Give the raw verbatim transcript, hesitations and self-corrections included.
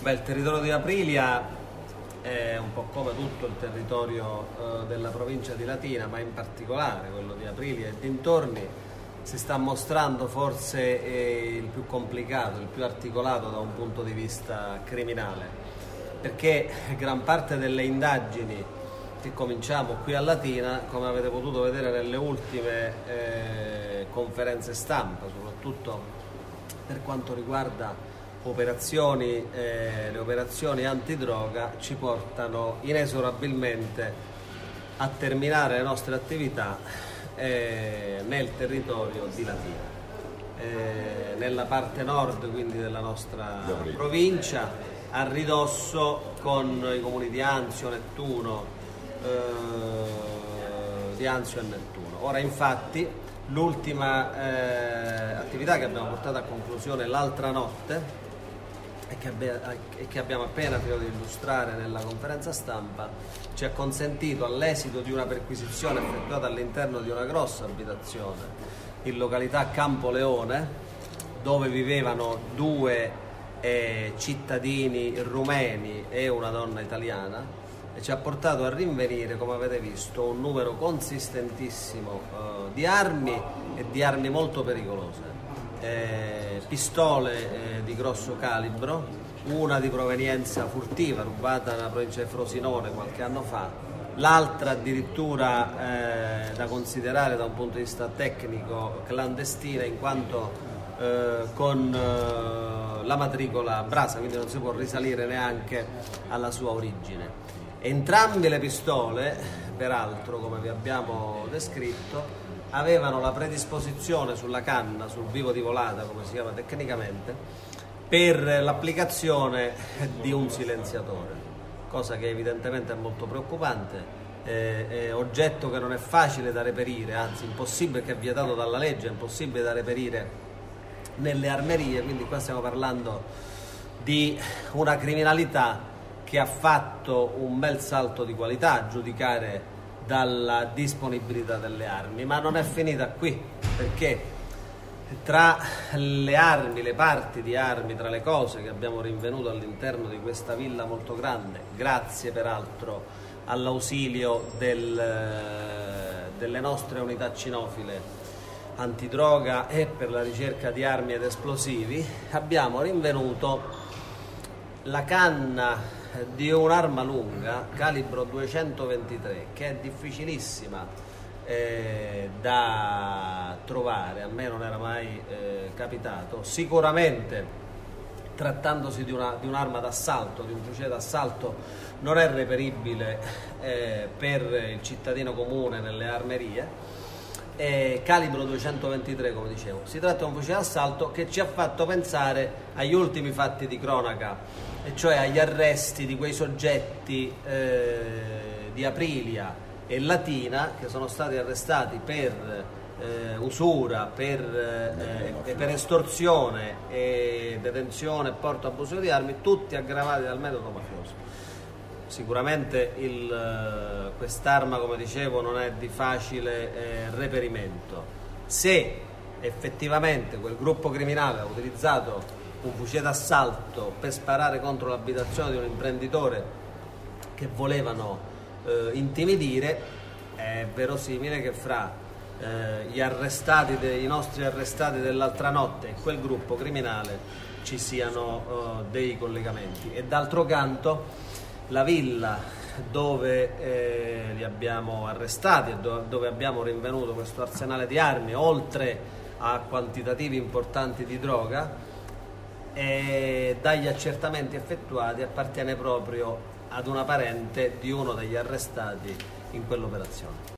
Beh, il territorio di Aprilia è un po' come tutto il territorio eh, della provincia di Latina, ma in particolare quello di Aprilia e dintorni si sta mostrando forse eh, il più complicato, il più articolato da un punto di vista criminale, perché gran parte delle indagini che cominciamo qui a Latina, come avete potuto vedere nelle ultime eh, conferenze stampa, soprattutto per quanto riguarda operazioni, eh, le operazioni antidroga, ci portano inesorabilmente a terminare le nostre attività eh, nel territorio di Latina, eh, nella parte nord quindi della nostra provincia, a ridosso con i comuni di Anzio, Nettuno, eh, di Anzio e Nettuno. Ora infatti l'ultima eh, attività che abbiamo portato a conclusione l'altra notte e che, e che abbiamo appena finito di illustrare nella conferenza stampa ci ha consentito, all'esito di una perquisizione effettuata all'interno di una grossa abitazione in località Campoleone, dove vivevano due eh, cittadini rumeni e una donna italiana, e ci ha portato a rinvenire, come avete visto, un numero consistentissimo eh, di armi e di armi molto pericolose. Eh, pistole eh, di grosso calibro, una di provenienza furtiva rubata nella provincia di Frosinone qualche anno fa, l'altra addirittura eh, da considerare da un punto di vista tecnico clandestina, in quanto eh, con eh, la matricola Brasa, quindi non si può risalire neanche alla sua origine. Entrambe le pistole, peraltro, come vi abbiamo descritto, avevano la predisposizione sulla canna, sul vivo di volata, come si chiama tecnicamente, per l'applicazione di un silenziatore, cosa che evidentemente è molto preoccupante, eh, è oggetto che non è facile da reperire, anzi impossibile, che è vietato dalla legge, è impossibile da reperire nelle armerie, quindi qua stiamo parlando di una criminalità che ha fatto un bel salto di qualità, a giudicare dalla disponibilità delle armi, ma non è finita qui, perché tra le armi, le parti di armi, tra le cose che abbiamo rinvenuto all'interno di questa villa molto grande, grazie peraltro all'ausilio del, delle nostre unità cinofile antidroga e per la ricerca di armi ed esplosivi, abbiamo rinvenuto la canna di un'arma lunga calibro duecentoventitré, che è difficilissima eh, da trovare, a me non era mai eh, capitato. Sicuramente, trattandosi di, una, di un'arma d'assalto, di un fucile d'assalto, non è reperibile eh, per il cittadino comune nelle armerie. Eh, calibro duecentoventitré, come dicevo, si tratta di un fucile d'assalto che ci ha fatto pensare agli ultimi fatti di cronaca, e cioè agli arresti di quei soggetti eh, di Aprilia e Latina che sono stati arrestati per eh, usura, per, eh, per estorsione e detenzione e porto abusivo di armi, tutti aggravati dal metodo mafioso. Sicuramente il, quest'arma, come dicevo, non è di facile eh, reperimento. Se effettivamente quel gruppo criminale ha utilizzato un fucile d'assalto per sparare contro l'abitazione di un imprenditore che volevano eh, intimidire, è verosimile che fra eh, gli arrestati, de, i nostri arrestati dell'altra notte e quel gruppo criminale ci siano eh, dei collegamenti. E d'altro canto la villa dove eh, li abbiamo arrestati e do, dove abbiamo rinvenuto questo arsenale di armi, oltre a quantitativi importanti di droga, e dagli accertamenti effettuati appartiene proprio ad una parente di uno degli arrestati in quell'operazione.